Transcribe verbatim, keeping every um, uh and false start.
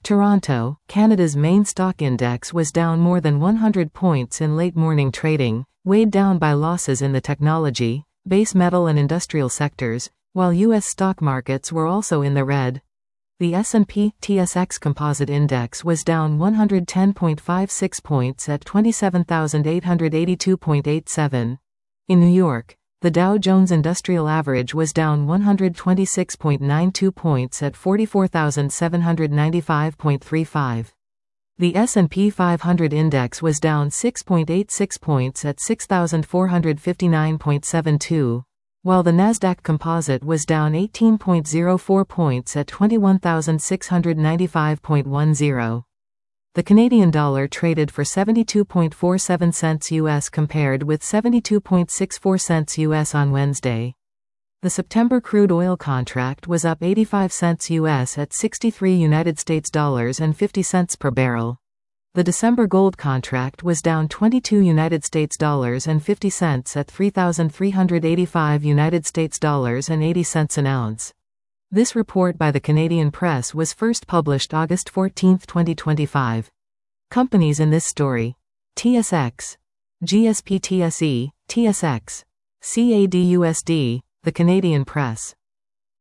Toronto, Canada's main stock index was down more than one hundred points in late morning trading, weighed down by losses in the technology, base metal and industrial sectors, while U S stock markets were also in the red. The S and P T S X Composite Index was down one hundred ten point five six points at twenty-seven thousand eight hundred eighty-two point eight seven. In New York, the Dow Jones Industrial Average was down one hundred twenty-six point nine two points at forty-four thousand seven hundred ninety-five point three five. The S and P five hundred Index was down six point eight six points at six thousand four hundred fifty-nine point seven two, while the Nasdaq Composite was down eighteen point zero four points at twenty-one thousand six hundred ninety-five point one zero. The Canadian dollar traded for seventy-two point four seven cents U S compared with seventy-two point six four cents U S on Wednesday. The September crude oil contract was up eighty-five cents U S at sixty-three United States dollars and fifty cents per barrel. The December gold contract was down twenty-two United States dollars and fifty cents at three thousand three hundred eighty-five United States dollars and eighty cents an ounce. This report by the Canadian Press was first published August fourteenth, twenty twenty-five. Companies in this story: T S X, G S P T S E, T S X, C A D U S D, the Canadian Press.